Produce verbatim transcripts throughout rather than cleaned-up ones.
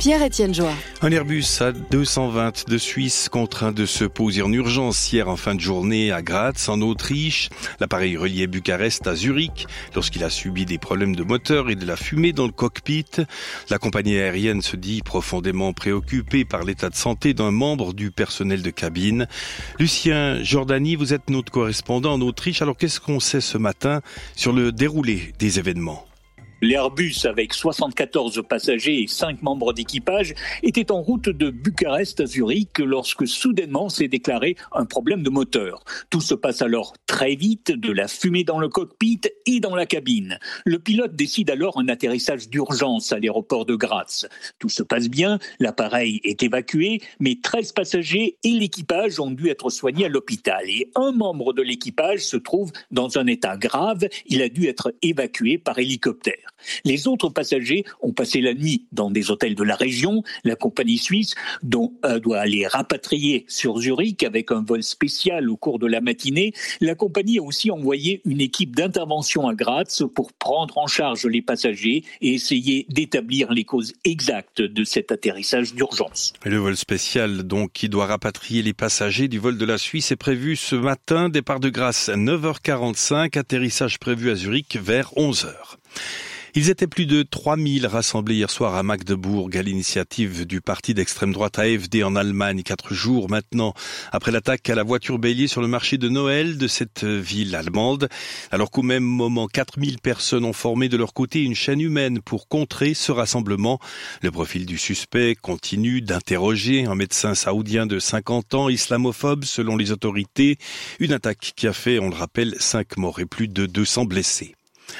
Pierre-Étienne Joie. Un Airbus A deux cent vingt de Suisse contraint de se poser en urgence hier en fin de journée à Graz, en Autriche. L'appareil reliait Bucarest à Zurich lorsqu'il a subi des problèmes de moteur et de la fumée dans le cockpit. La compagnie aérienne se dit profondément préoccupée par l'état de santé d'un membre du personnel de cabine. Lucien Jordani, vous êtes notre correspondant en Autriche. Alors qu'est-ce qu'on sait ce matin sur le déroulé des événements ? L'Airbus, avec soixante-quatorze passagers et cinq membres d'équipage, était en route de Bucarest à Zurich lorsque soudainement s'est déclaré un problème de moteur. Tout se passe alors très vite, de la fumée dans le cockpit et dans la cabine. Le pilote décide alors un atterrissage d'urgence à l'aéroport de Graz. Tout se passe bien, l'appareil est évacué, mais treize passagers et l'équipage ont dû être soignés à l'hôpital. Et un membre de l'équipage se trouve dans un état grave, il a dû être évacué par hélicoptère. Les autres passagers ont passé la nuit dans des hôtels de la région. La compagnie suisse dont, euh, doit les rapatrier sur Zurich avec un vol spécial au cours de la matinée. La compagnie a aussi envoyé une équipe d'intervention à Graz pour prendre en charge les passagers et essayer d'établir les causes exactes de cet atterrissage d'urgence. Le vol spécial donc qui doit rapatrier les passagers du vol de la Suisse est prévu ce matin. Départ de Graz à neuf heures quarante-cinq, atterrissage prévu à Zurich vers onze heures. Ils étaient plus de trois mille rassemblés hier soir à Magdebourg à l'initiative du parti d'extrême droite A F D en Allemagne, quatre jours maintenant après l'attaque à la voiture bélier sur le marché de Noël de cette ville allemande. Alors qu'au même moment, quatre mille personnes ont formé de leur côté une chaîne humaine pour contrer ce rassemblement. Le profil du suspect continue d'interroger un médecin saoudien de cinquante ans, islamophobe selon les autorités. Une attaque qui a fait, on le rappelle, cinq morts et plus de deux cents blessés.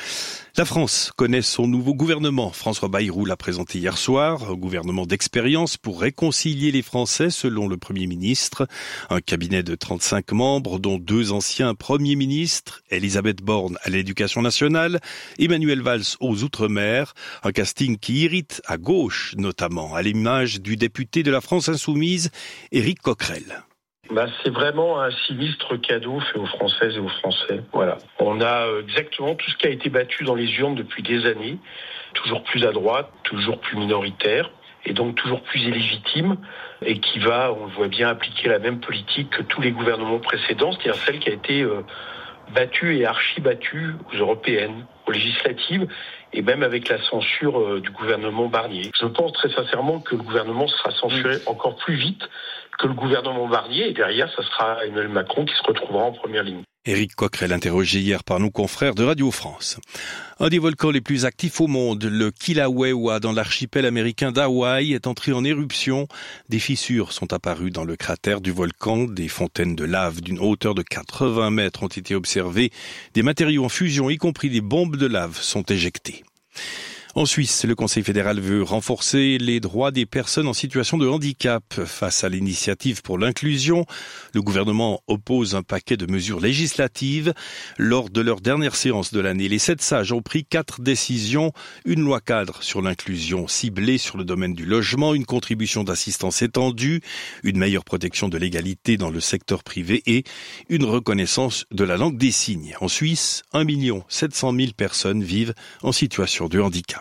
La France connaît son nouveau gouvernement. François Bayrou l'a présenté hier soir, un gouvernement d'expérience pour réconcilier les Français, selon le Premier ministre. Un cabinet de trente-cinq membres, dont deux anciens premiers ministres, Elisabeth Borne à l'Éducation nationale, Emmanuel Valls aux Outre-mer. Un casting qui irrite à gauche, notamment, à l'image du député de la France Insoumise, Éric Coquerel. Bah, c'est vraiment un sinistre cadeau fait aux Françaises et aux Français. Voilà. On a exactement tout ce qui a été battu dans les urnes depuis des années, toujours plus à droite, toujours plus minoritaire, et donc toujours plus illégitime, et qui va, on le voit bien, appliquer la même politique que tous les gouvernements précédents, c'est-à-dire celle qui a été euh, battue et archi-battue aux européennes, aux législatives, et même avec la censure euh, du gouvernement Barnier. Je pense très sincèrement que le gouvernement sera censuré encore plus vite que le gouvernement Barnier, et derrière, ça sera Emmanuel Macron qui se retrouvera en première ligne. Éric Coquerel, interrogé hier par nos confrères de Radio France. Un des volcans les plus actifs au monde, le Kilauea, dans l'archipel américain d'Hawaï, est entré en éruption. Des fissures sont apparues dans le cratère du volcan. Des fontaines de lave d'une hauteur de quatre-vingts mètres ont été observées. Des matériaux en fusion, y compris des bombes de lave, sont éjectés. En Suisse, le Conseil fédéral veut renforcer les droits des personnes en situation de handicap. Face à l'initiative pour l'inclusion, le gouvernement oppose un paquet de mesures législatives. Lors de leur dernière séance de l'année, les sept sages ont pris quatre décisions. Une loi cadre sur l'inclusion ciblée sur le domaine du logement, une contribution d'assistance étendue, une meilleure protection de l'égalité dans le secteur privé et une reconnaissance de la langue des signes. En Suisse, un million sept cent mille personnes vivent en situation de handicap.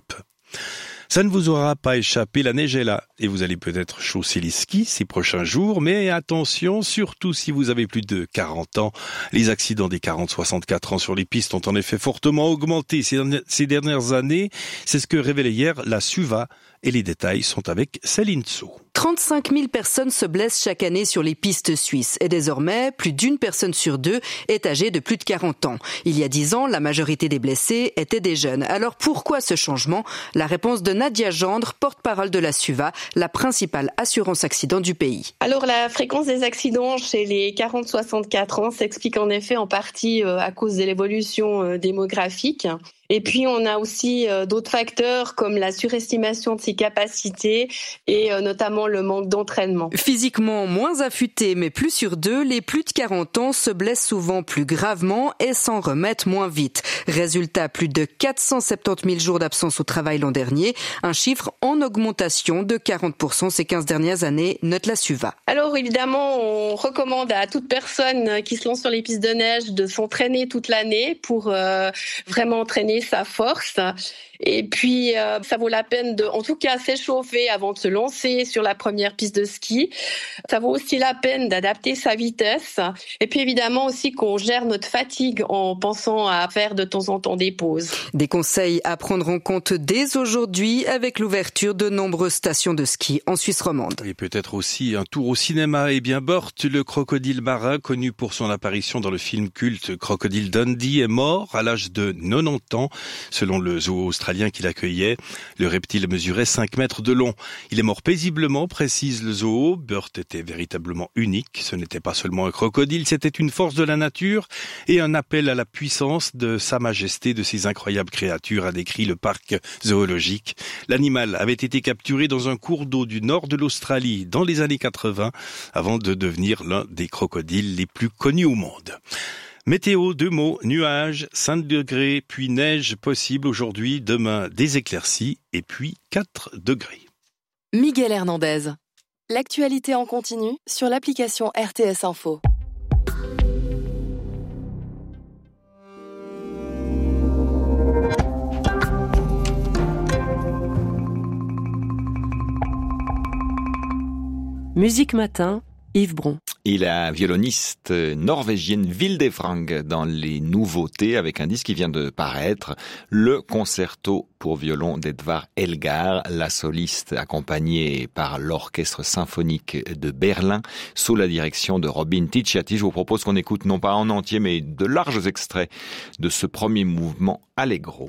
Ça ne vous aura pas échappé, la neige est là et vous allez peut-être chausser les skis ces prochains jours, mais attention, surtout si vous avez plus de quarante ans. Les accidents des quarante à soixante-quatre ans sur les pistes ont en effet fortement augmenté ces dernières années. C'est ce que révélait hier la SUVA et les détails sont avec Céline Tsou. trente-cinq mille personnes se blessent chaque année sur les pistes suisses et désormais, plus d'une personne sur deux est âgée de plus de quarante ans. Il y a dix ans, la majorité des blessés étaient des jeunes. Alors pourquoi ce changement ? La réponse de Nadia Gendre, porte-parole de la SUVA, la principale assurance accident du pays. Alors la fréquence des accidents chez les quarante à soixante-quatre ans s'explique en effet en partie à cause de l'évolution démographique. Et puis, on a aussi euh, d'autres facteurs comme la surestimation de ses capacités et euh, notamment le manque d'entraînement. Physiquement moins affûtés, mais plus sur deux, les plus de quarante ans se blessent souvent plus gravement et s'en remettent moins vite. Résultat, plus de quatre cent soixante-dix mille jours d'absence au travail l'an dernier, un chiffre en augmentation de quarante pour cent ces quinze dernières années, note la SUVA. Alors évidemment, on recommande à toute personne qui se lance sur les pistes de neige de s'entraîner toute l'année pour euh, vraiment entraîner donner sa force. Et puis, euh, ça vaut la peine de, en tout cas, s'échauffer avant de se lancer sur la première piste de ski. Ça vaut aussi la peine d'adapter sa vitesse. Et puis, évidemment, aussi qu'on gère notre fatigue en pensant à faire de temps en temps des pauses. Des conseils à prendre en compte dès aujourd'hui avec l'ouverture de nombreuses stations de ski en Suisse romande. Et peut-être aussi un tour au cinéma. Eh bien, Burt, le crocodile marin, connu pour son apparition dans le film culte Crocodile Dundee, est mort à l'âge de quatre-vingt-dix ans, selon le zoo australien qui l'accueillait. Le reptile mesurait cinq mètres de long. Il est mort paisiblement, précise le zoo. Burt était véritablement unique. Ce n'était pas seulement un crocodile, c'était une force de la nature et un appel à la puissance de sa majesté, de ses incroyables créatures, a décrit le parc zoologique. L'animal avait été capturé dans un cours d'eau du nord de l'Australie dans les années quatre-vingts, avant de devenir l'un des crocodiles les plus connus au monde. Météo, deux mots, nuages, cinq degrés, puis neige possible aujourd'hui, demain des éclaircies et puis quatre degrés. Miguel Hernandez. L'actualité en continu sur l'application R T S Info. Musique Matin, Yves Bron. Et la violoniste norvégienne Vilde Frang dans les nouveautés avec un disque qui vient de paraître, le concerto pour violon d'Edvard Elgar, la soliste accompagnée par l'orchestre symphonique de Berlin sous la direction de Robin Ticciati. Je vous propose qu'on écoute non pas en entier mais de larges extraits de ce premier mouvement allegro.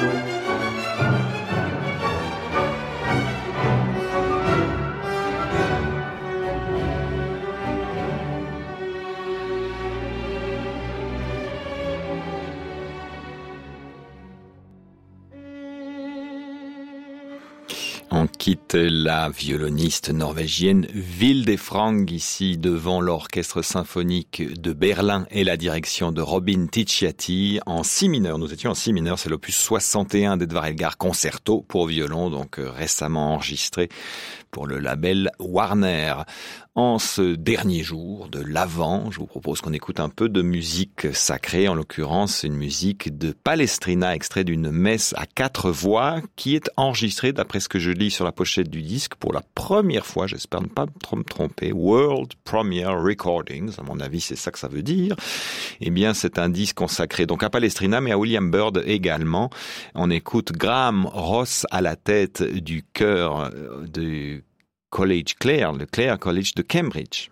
On quitte la violoniste norvégienne Vilde Frang ici devant l'orchestre symphonique de Berlin et la direction de Robin Ticciati en si mineur. Nous étions en si mineur, c'est l'opus soixante et un d'Edvard Elgar, concerto pour violon, donc récemment enregistré pour le label Warner. En ce dernier jour de l'Avent, je vous propose qu'on écoute un peu de musique sacrée, en l'occurrence une musique de Palestrina, extrait d'une messe à quatre voix qui est enregistrée, d'après ce que je lis sur la pochette du disque, pour la première fois, j'espère ne pas me tromper, World Premiere Recordings, à mon avis c'est ça que ça veut dire. Eh bien c'est un disque consacré donc à Palestrina mais à William Byrd également. On écoute Graham Ross à la tête du chœur du College Clare, le Clare College de Cambridge.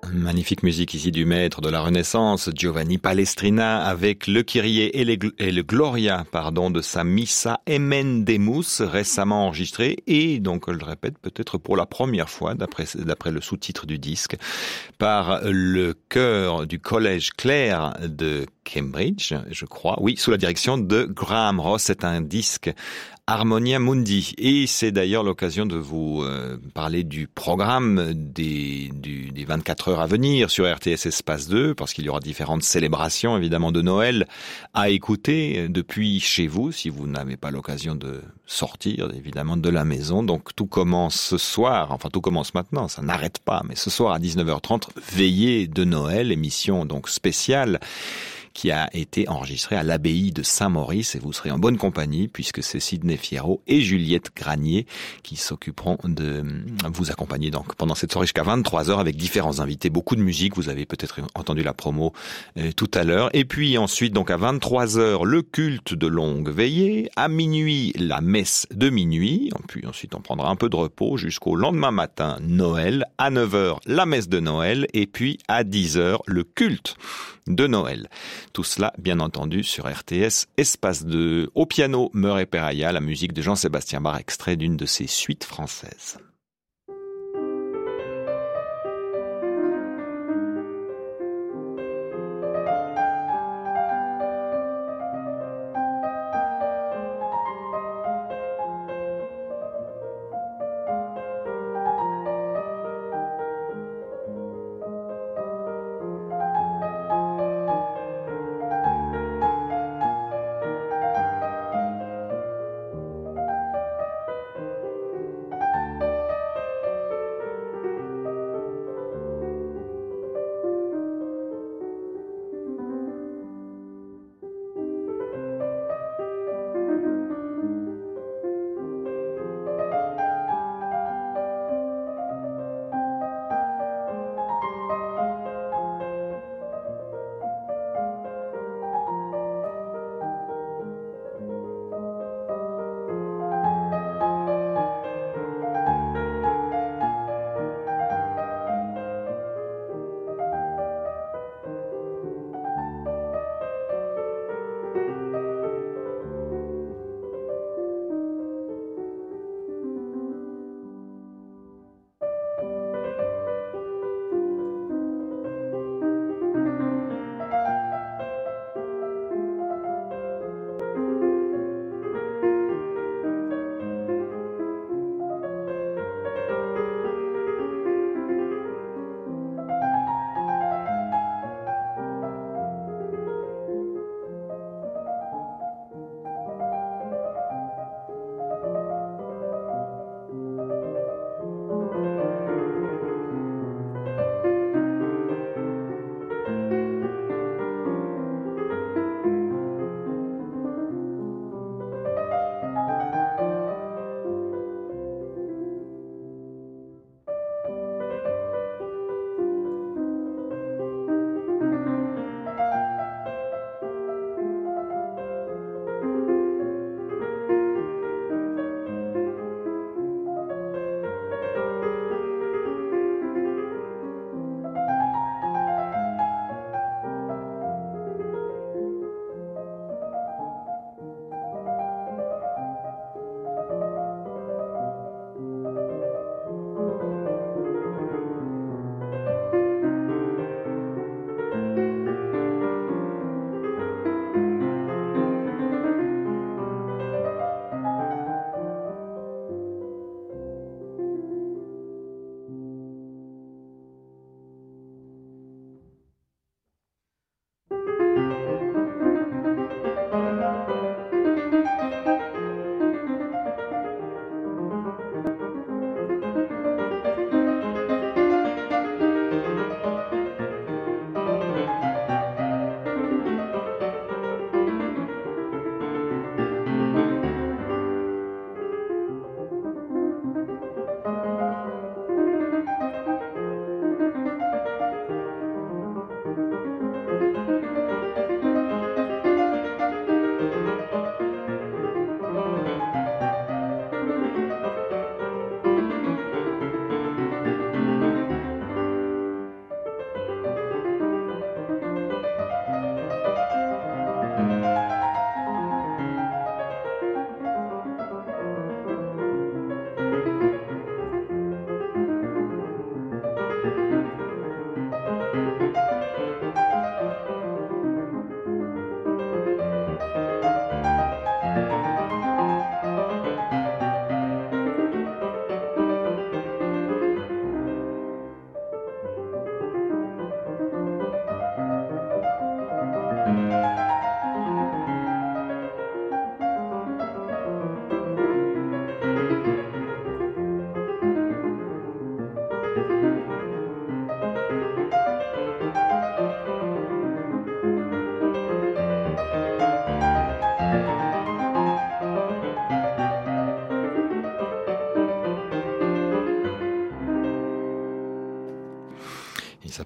Magnifique musique ici du maître de la Renaissance, Giovanni Palestrina, avec le Kyrie et, les, et le Gloria, pardon, de sa Missa Emendemus, récemment enregistré, et donc, je le répète, peut-être pour la première fois, d'après, d'après le sous-titre du disque, par le chœur du Collège Clare de Cambridge, je crois, oui, sous la direction de Graham Ross. C'est un disque Harmonia Mundi, et c'est d'ailleurs l'occasion de vous euh, parler du programme des, du, des vingt-quatre heures à venir sur R T S Espace deux, parce qu'il y aura différentes célébrations évidemment de Noël à écouter depuis chez vous, si vous n'avez pas l'occasion de sortir évidemment de la maison. Donc tout commence ce soir, enfin tout commence maintenant, ça n'arrête pas, mais ce soir à dix-neuf heures trente, veillée de Noël, émission donc spéciale, qui a été enregistré à l'abbaye de Saint-Maurice, et vous serez en bonne compagnie puisque c'est Sidney Fierro et Juliette Granier qui s'occuperont de vous accompagner donc pendant cette soirée jusqu'à vingt-trois heures avec différents invités, beaucoup de musique, vous avez peut-être entendu la promo euh, tout à l'heure, et puis ensuite donc à vingt-trois heures le culte de longue veillée, à minuit la messe de minuit, puis ensuite on prendra un peu de repos jusqu'au lendemain matin Noël, à neuf heures la messe de Noël, et puis à dix heures le culte de Noël. Tout cela, bien entendu, sur R T S Espace deux. Au piano, Murray Peraya, la musique de Jean-Sébastien Bach, extrait d'une de ses suites françaises.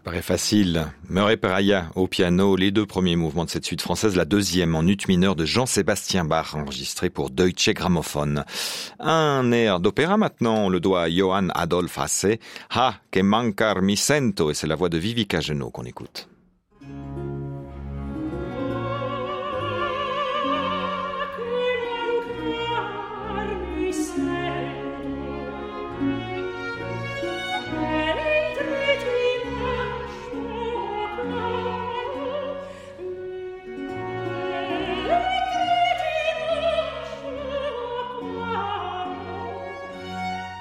Paraît facile. Murray Peraya au piano, les deux premiers mouvements de cette suite française, la deuxième en ut mineur de Jean-Sébastien Bach, enregistré pour Deutsche Grammophon. Un air d'opéra maintenant, on le doit à Johann Adolf Hasse. Ha, che mancar mi sento, et c'est la voix de Vivica Genot qu'on écoute.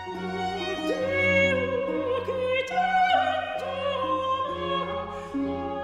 Oh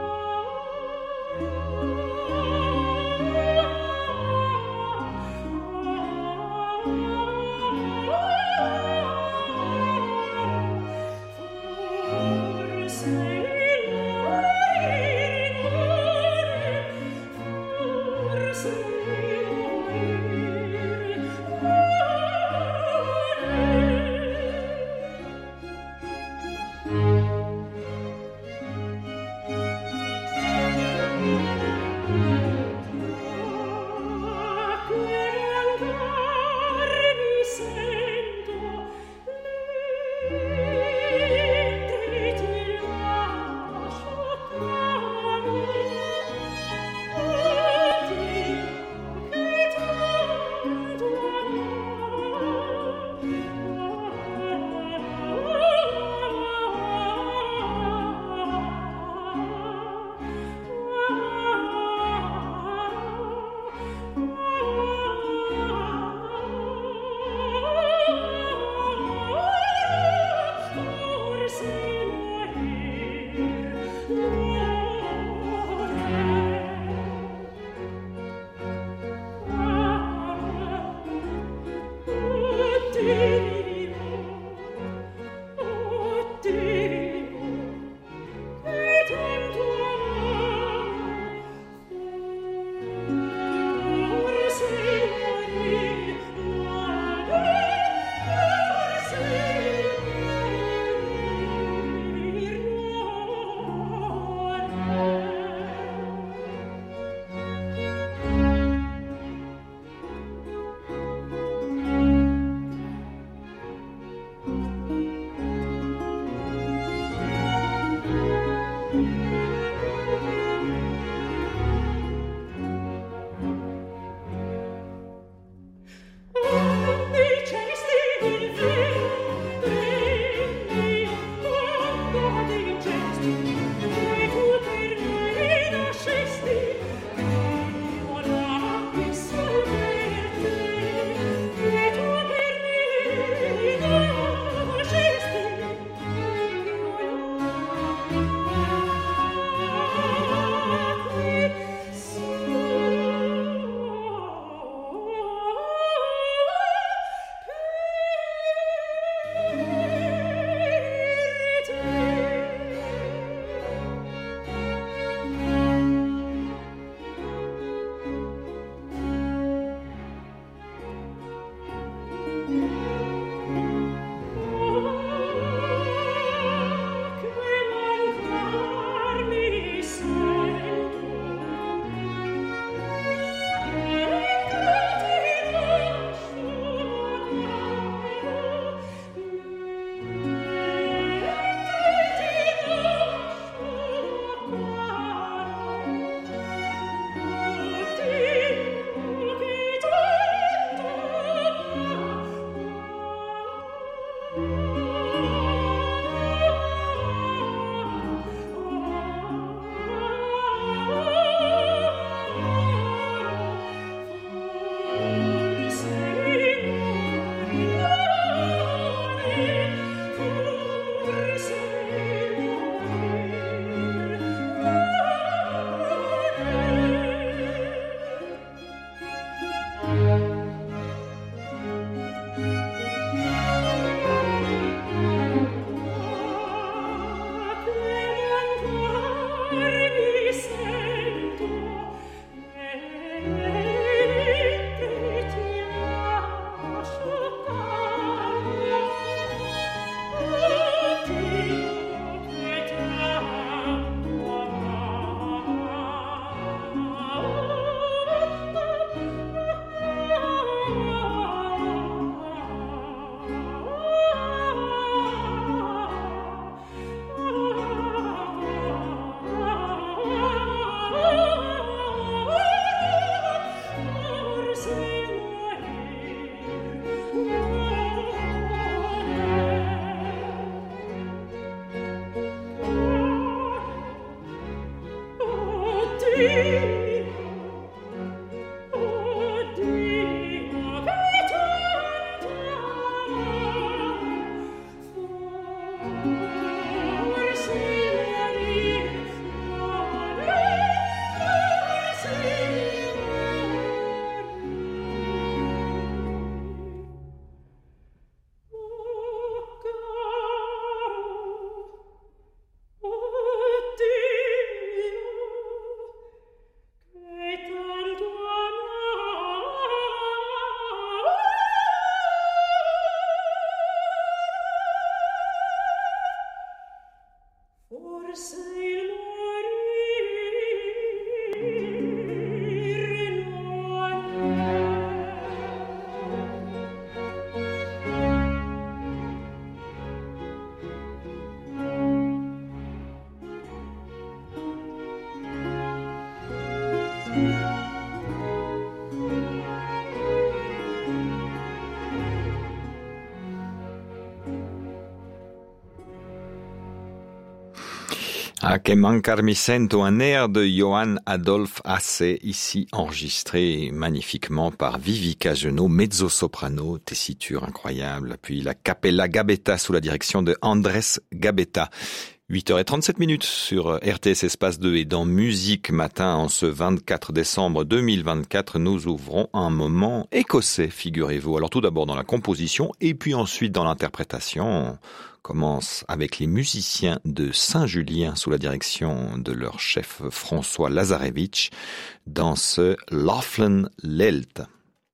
A que mancar mi sento, un air de Johann Adolphe Hasse, ici enregistré magnifiquement par Vivica Genot, mezzo-soprano, tessiture incroyable. Puis la Capella Gabetta sous la direction de Andrés Gabetta. huit heures trente-sept minutes sur R T S Espace deux et dans Musique Matin en ce vingt-quatre décembre deux mille vingt-quatre, nous ouvrons un moment écossais, figurez-vous. Alors tout d'abord dans la composition et puis ensuite dans l'interprétation. On commence avec les musiciens de Saint-Julien sous la direction de leur chef François Lazarevitch dans ce Laughlin Lelt.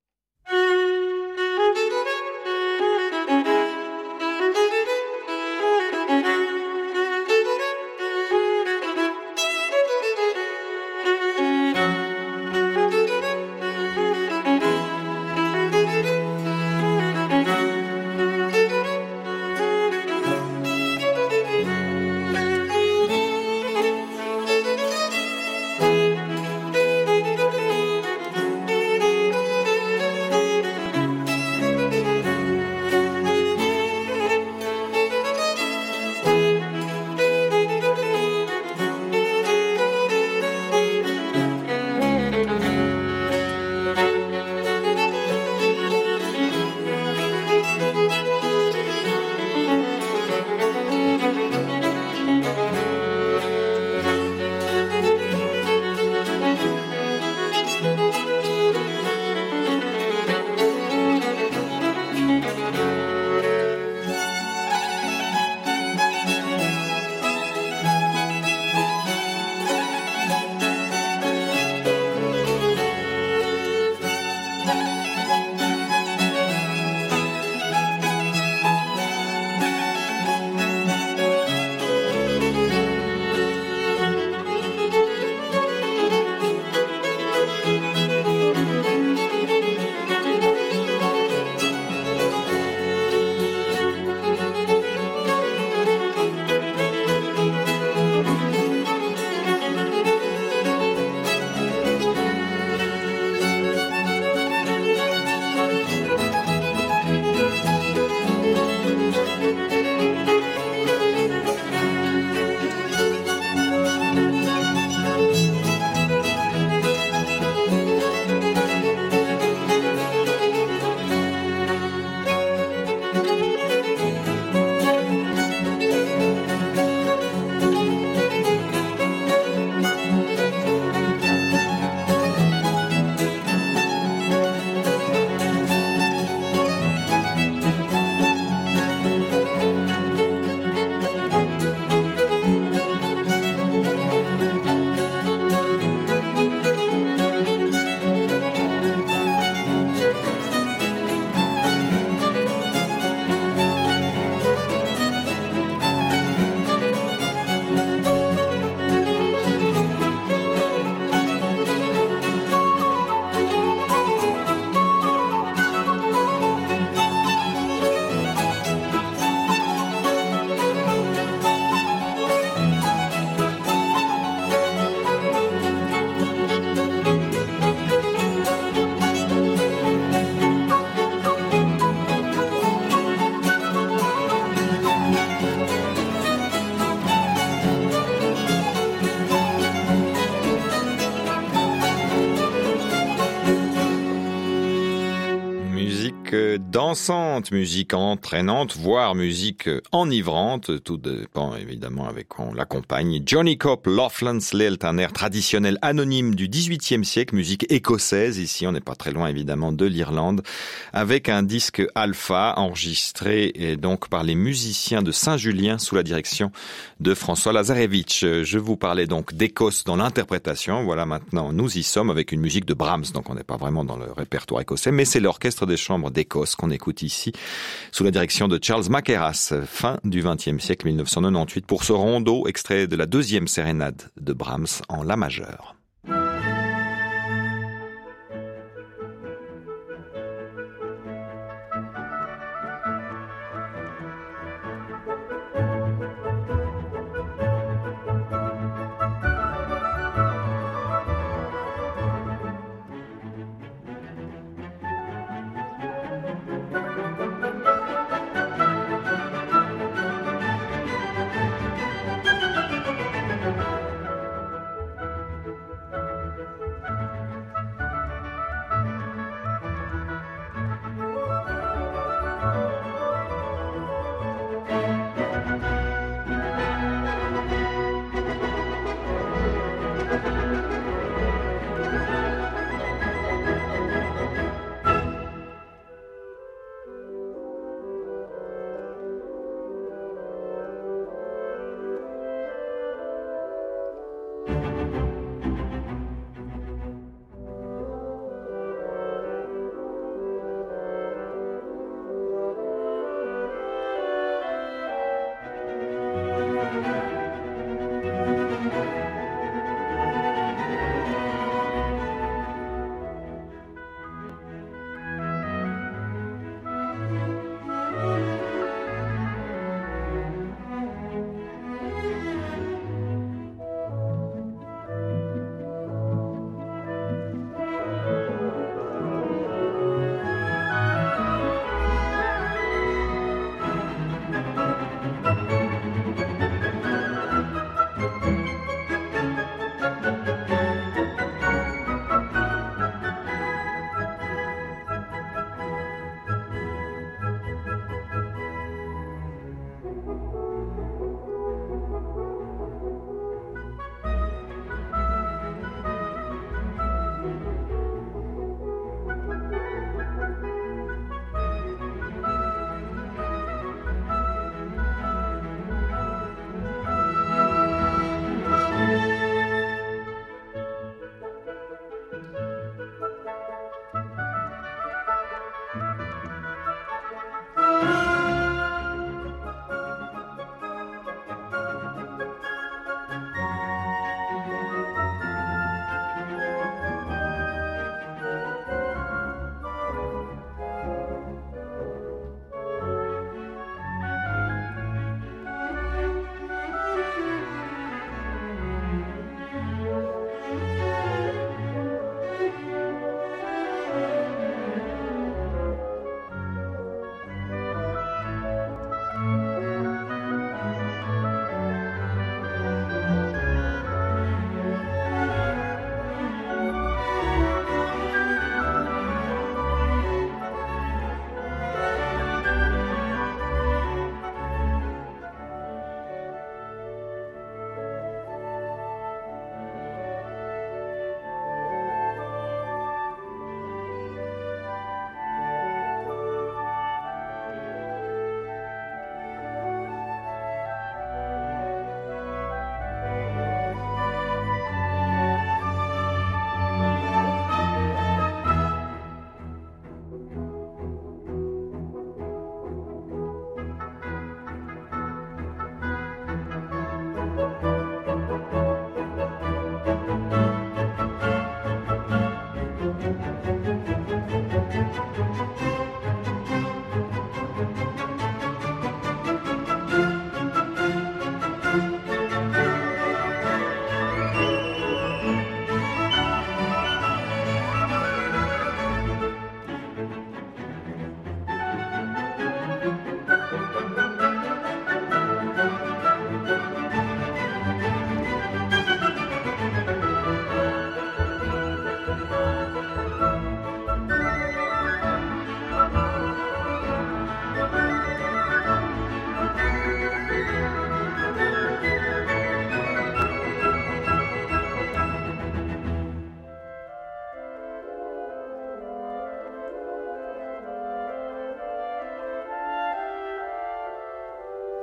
Dansante, musique entraînante, voire musique enivrante, tout dépend évidemment avec quoi on l'accompagne. Johnny Cope, Laughlin's Lilt, un air traditionnel anonyme du dix-huitième siècle, musique écossaise, ici on n'est pas très loin évidemment de l'Irlande, avec un disque alpha enregistré et donc par les musiciens de Saint-Julien sous la direction de François Lazarevitch. Je vous parlais donc d'Écosse dans l'interprétation, voilà maintenant nous y sommes avec une musique de Brahms, donc on n'est pas vraiment dans le répertoire écossais, mais c'est l'orchestre des chambres d'Écosse qu'on écoute ici, sous la direction de Charles Mackerras, fin du vingtième siècle, mille neuf cent quatre-vingt-dix-huit, pour ce rondo extrait de la deuxième sérénade de Brahms en la majeure.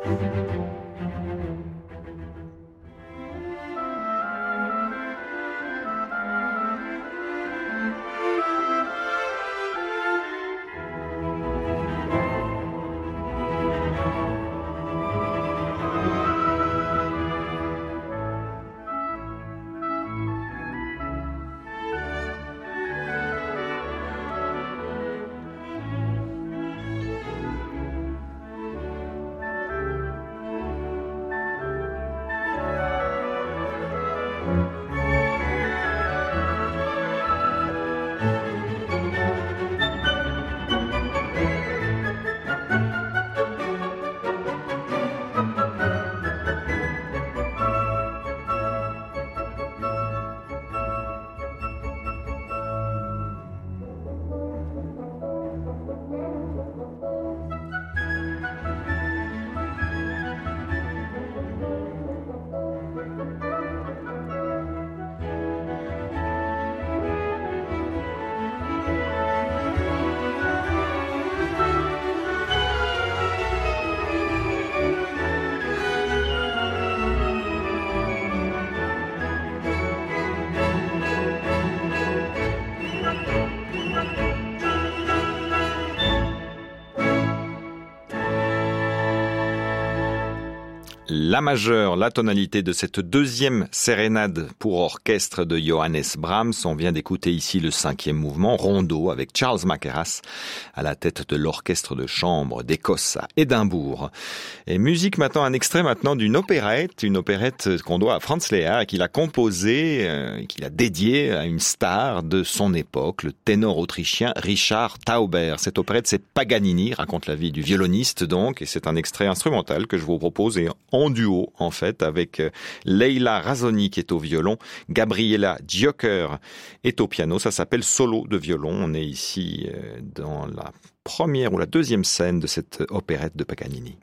La majeure, la tonalité de cette deuxième sérénade pour orchestre de Johannes Brahms. On vient d'écouter ici le cinquième mouvement, Rondo, avec Charles Mackerras à la tête de l'orchestre de chambre d'Écosse à Édimbourg. Et musique maintenant, un extrait maintenant d'une opérette, une opérette qu'on doit à Franz Lehár, qu'il a composée, euh, qu'il a dédiée à une star de son époque, le ténor autrichien Richard Tauber. Cette opérette, c'est Paganini, raconte la vie du violoniste donc, et c'est un extrait instrumental que je vous propose et en duo en fait avec Leila Razzoni qui est au violon, Gabriela Giocher est au piano. Ça s'appelle Solo de violon. On est ici dans la première ou la deuxième scène de cette opérette de Paganini.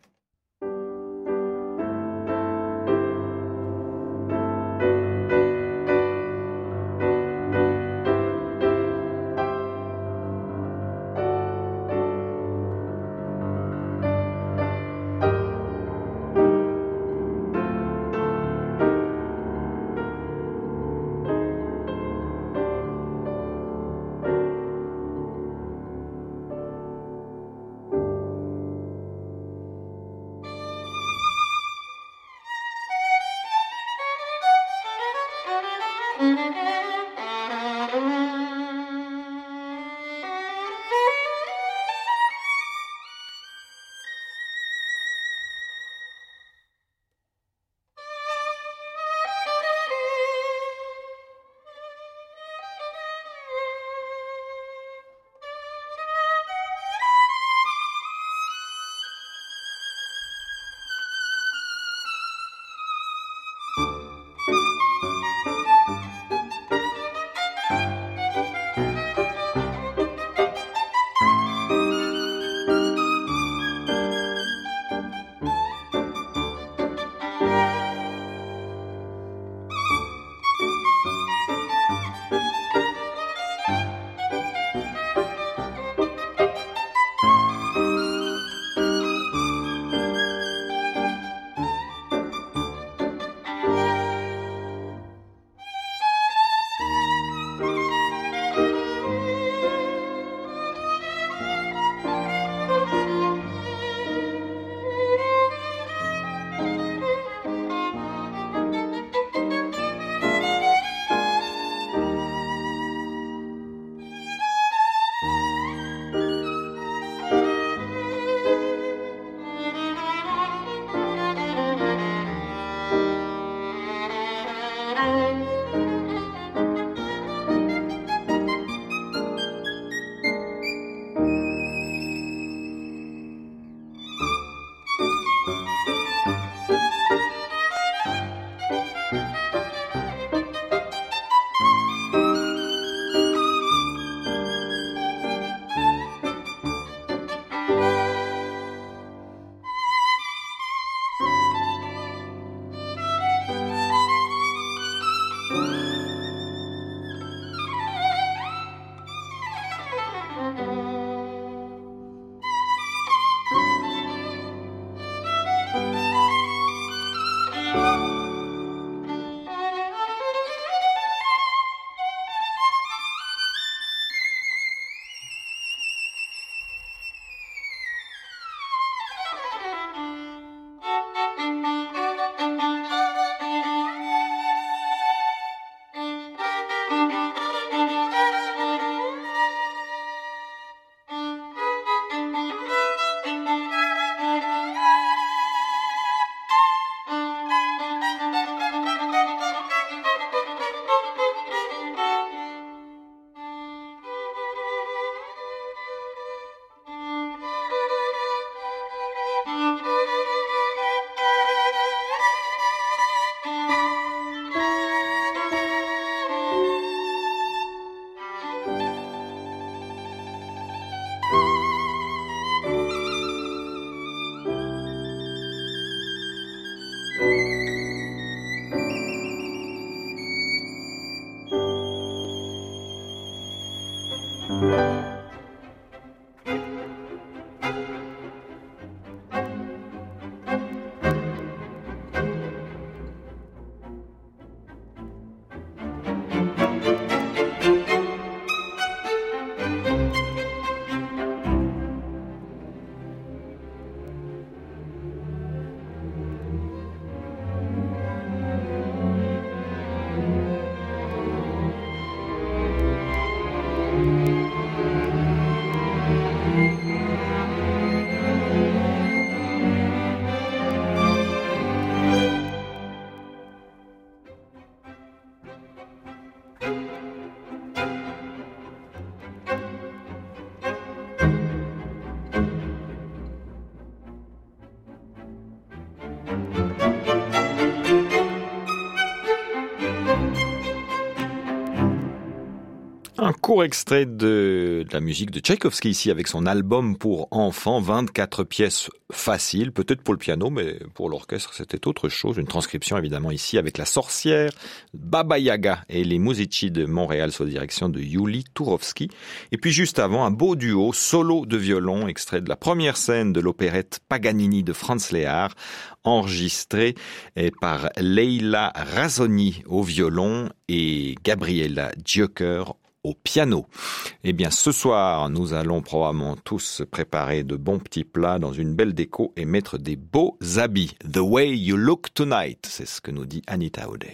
Court extrait de, de la musique de Tchaïkovski ici avec son album pour enfants, vingt-quatre pièces faciles, peut-être pour le piano, mais pour l'orchestre c'était autre chose. Une transcription évidemment ici avec la sorcière, Baba Yaga et les Musici de Montréal sous la direction de Yuli Tourovski. Et puis juste avant, un beau duo, solo de violon, extrait de la première scène de l'opérette Paganini de Franz Lehár, enregistré par Leila Razzoni au violon et Gabriela Joker au piano. Eh bien, ce soir, nous allons probablement tous préparer de bons petits plats dans une belle déco et mettre des beaux habits. The way you look tonight, c'est ce que nous dit Anita O'Day.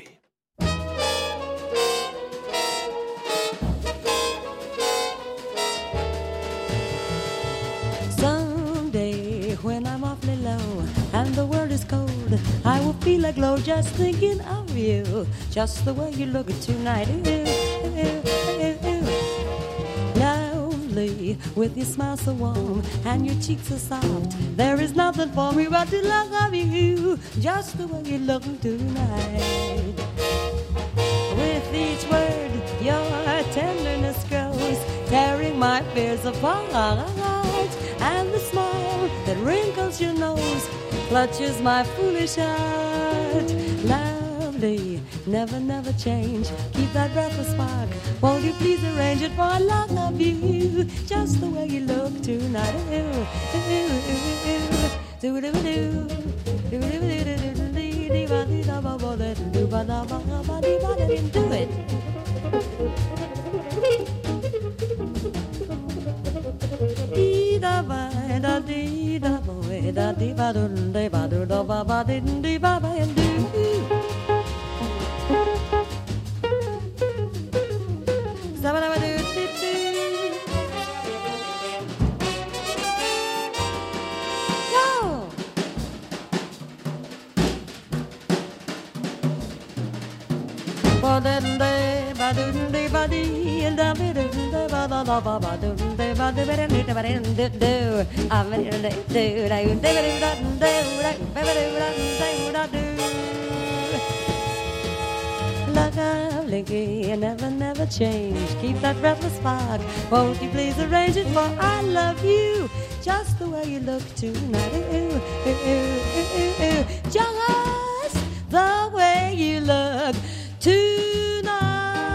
Someday, when I'm awfully low and the world is cold, I will feel a glow just thinking of you, just the way you look tonight. Ew, ew, ew, ew. Lovely, with your smile so warm and your cheeks so soft, there is nothing for me but to love you, just the way you look tonight. With each word, your tenderness grows, tearing my fears apart, and the smile that wrinkles your nose clutches my foolish heart. Lovely, never, never change. Keep that breathless spark. Won't you please arrange it for I love you, just the way you look tonight. Do do do do do it. Da ba da dee da ba da dee ba do de ba do da ba ba dee dee ba ba and do. Sa ba da ba do dee dee. Go. Ba da dee ba do dee ba dee and da ba do da ba da da ba ba do. Lovely, never, never change. Keep that breathless spark. Won't you please arrange it for I love you, just the way you look tonight. Ooh, ooh, ooh, ooh, ooh. Just the way you look tonight.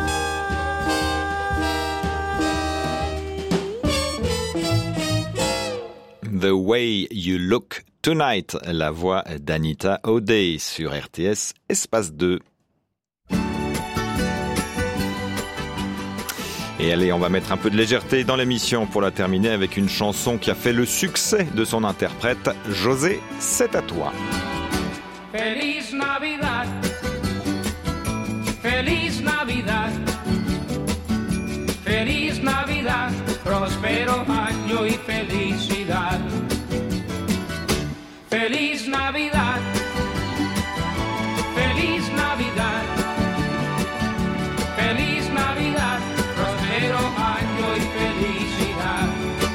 The Way You Look Tonight, la voix d'Anita O'Day sur R T S Espace deux. Et allez, on va mettre un peu de légèreté dans l'émission pour la terminer avec une chanson qui a fait le succès de son interprète, José, c'est à toi. Feliz Navidad, Feliz Navidad, Feliz Navidad, próspero año y felicidad. Feliz Navidad, Feliz Navidad, Feliz Navidad, próspero año y felicidad.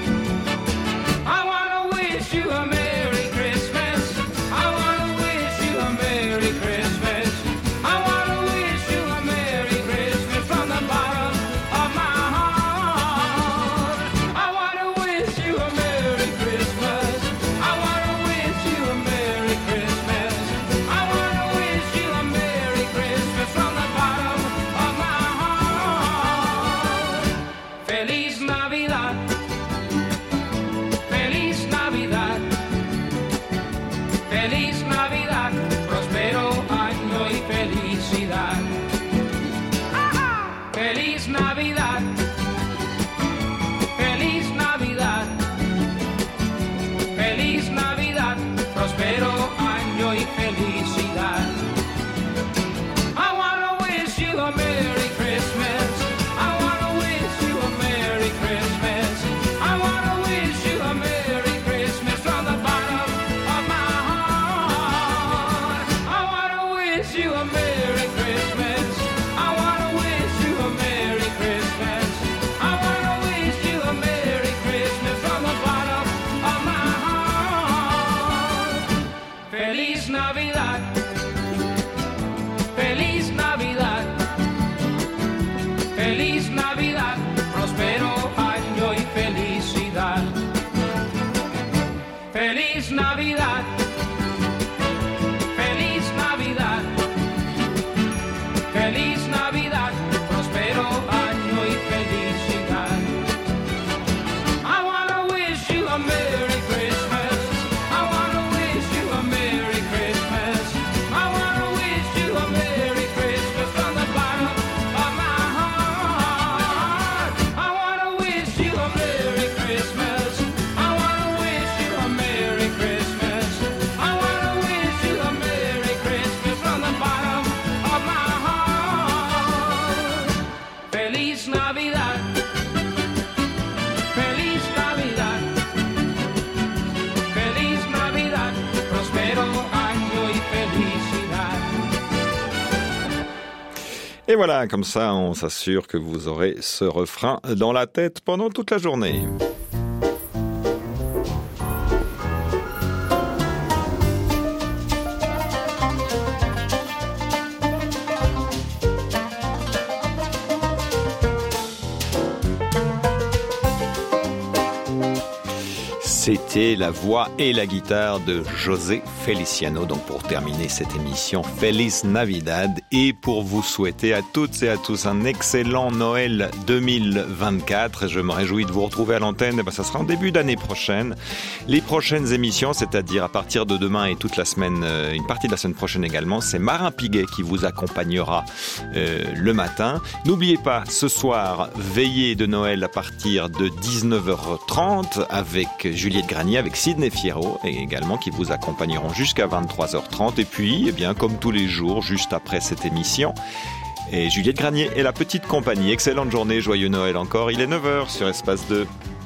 I wanna wish you a Merry Christmas. I wanna wish you a Merry Christmas. I wanna wish you a Merry Christmas from the bottom of my heart. I wanna wish you a Merry Et voilà, comme ça, on s'assure que vous aurez ce refrain dans la tête pendant toute la journée. C'était la voix et la guitare de José Feliciano. Donc pour terminer cette émission, Feliz Navidad, et pour vous souhaiter à toutes et à tous un excellent Noël deux mille vingt-quatre. Je me réjouis de vous retrouver à l'antenne. Et ben, ça sera en début d'année prochaine. Les prochaines émissions, c'est-à-dire à partir de demain et toute la semaine, une partie de la semaine prochaine également, c'est Marin Piguet qui vous accompagnera euh, le matin. N'oubliez pas, ce soir, veillée de Noël à partir de dix-neuf heures trente avec Juliette Granier, avec Sidney Fierro, et également qui vous accompagneront jusqu'à vingt-trois heures trente. Et puis, eh bien, comme tous les jours, juste après cette émission, et Juliette Granier et la petite compagnie. Excellente journée, joyeux Noël encore. Il est neuf heures sur Espace deux.